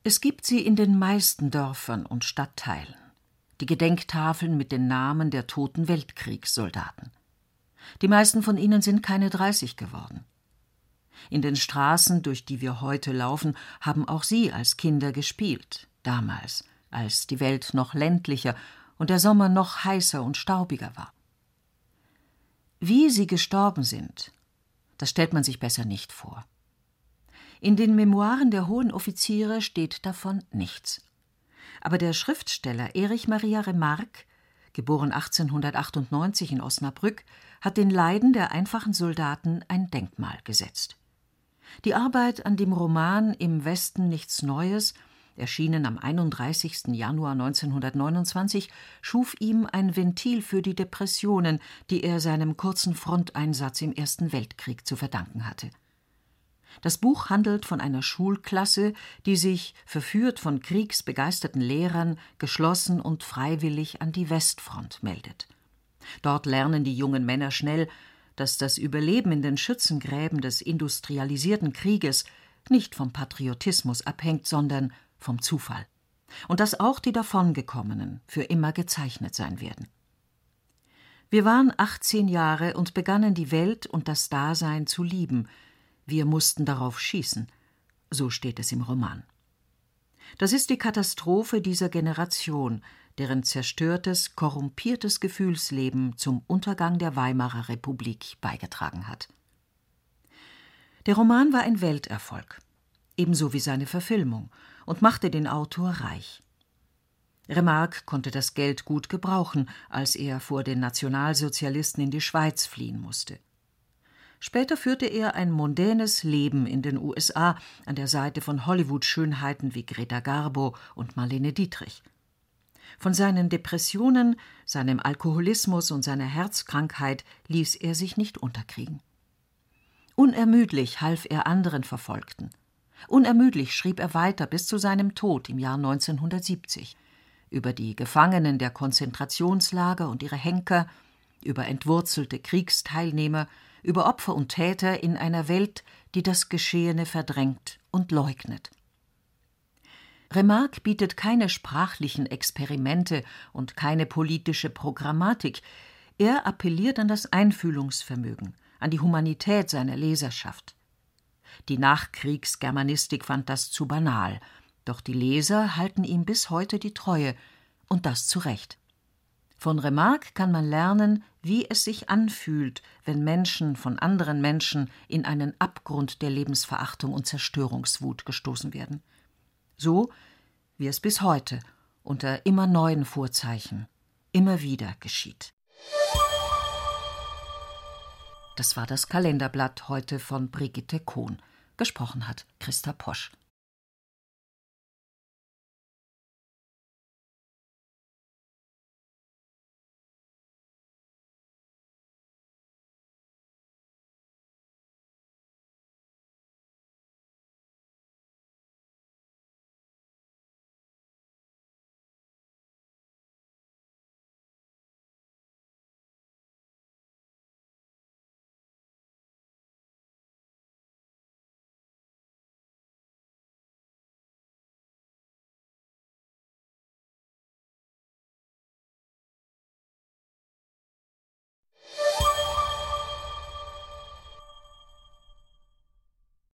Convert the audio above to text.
Es gibt sie in den meisten Dörfern und Stadtteilen, die Gedenktafeln mit den Namen der toten Weltkriegssoldaten. Die meisten von ihnen sind keine 30 geworden. In den Straßen, durch die wir heute laufen, haben auch sie als Kinder gespielt, damals, als die Welt noch ländlicher und der Sommer noch heißer und staubiger war. Wie sie gestorben sind, das stellt man sich besser nicht vor. In den Memoiren der hohen Offiziere steht davon nichts. Aber der Schriftsteller Erich Maria Remarque, geboren 1898 in Osnabrück, hat den Leiden der einfachen Soldaten ein Denkmal gesetzt. Die Arbeit an dem Roman »Im Westen nichts Neues«, erschienen am 31. Januar 1929, schuf ihm ein Ventil für die Depressionen, die er seinem kurzen Fronteinsatz im Ersten Weltkrieg zu verdanken hatte. Das Buch handelt von einer Schulklasse, die sich, verführt von kriegsbegeisterten Lehrern, geschlossen und freiwillig an die Westfront meldet. Dort lernen die jungen Männer schnell, dass das Überleben in den Schützengräben des industrialisierten Krieges nicht vom Patriotismus abhängt, sondern vom Zufall. Und dass auch die Davongekommenen für immer gezeichnet sein werden. Wir waren 18 Jahre und begannen die Welt und das Dasein zu lieben. Wir mussten darauf schießen. So steht es im Roman. Das ist die Katastrophe dieser Generation, deren zerstörtes, korrumpiertes Gefühlsleben zum Untergang der Weimarer Republik beigetragen hat. Der Roman war ein Welterfolg, ebenso wie seine Verfilmung, und machte den Autor reich. Remarque konnte das Geld gut gebrauchen, als er vor den Nationalsozialisten in die Schweiz fliehen musste. Später führte er ein mondänes Leben in den USA an der Seite von Hollywood-Schönheiten wie Greta Garbo und Marlene Dietrich. Von seinen Depressionen, seinem Alkoholismus und seiner Herzkrankheit ließ er sich nicht unterkriegen. Unermüdlich half er anderen Verfolgten. Unermüdlich schrieb er weiter bis zu seinem Tod im Jahr 1970 über die Gefangenen der Konzentrationslager und ihre Henker, über entwurzelte Kriegsteilnehmer, über Opfer und Täter in einer Welt, die das Geschehene verdrängt und leugnet. Remarque bietet keine sprachlichen Experimente und keine politische Programmatik. Er appelliert an das Einfühlungsvermögen, an die Humanität seiner Leserschaft. Die Nachkriegsgermanistik fand das zu banal, doch die Leser halten ihm bis heute die Treue, und das zu Recht. Von Remarque kann man lernen, wie es sich anfühlt, wenn Menschen von anderen Menschen in einen Abgrund der Lebensverachtung und Zerstörungswut gestoßen werden. So, wie es bis heute unter immer neuen Vorzeichen immer wieder geschieht. Das war das Kalenderblatt heute von Brigitte Kohn. Gesprochen hat Christa Posch.